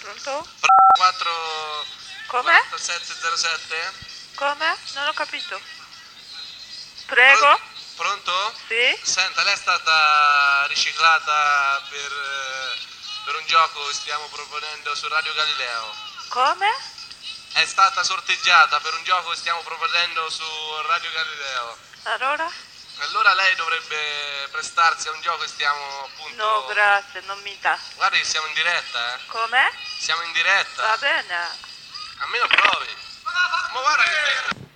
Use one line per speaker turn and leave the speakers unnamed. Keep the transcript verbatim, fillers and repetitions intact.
Pronto?
quattro
Come?
quarantasette zero sette?
Come? Non ho capito. Prego?
Pronto?
Sì?
Senta, lei è stata riciclata per, eh, per un gioco che stiamo proponendo su Radio Galileo.
Come?
È stata sorteggiata per un gioco che stiamo proponendo su Radio Galileo.
Allora?
Allora lei dovrebbe prestarsi a un gioco che stiamo appunto...
No, grazie, non mi dà.
Guardi che siamo in diretta, eh?
Come?
Siamo in diretta.
Va bene.
Almeno provi. Ma guarda che...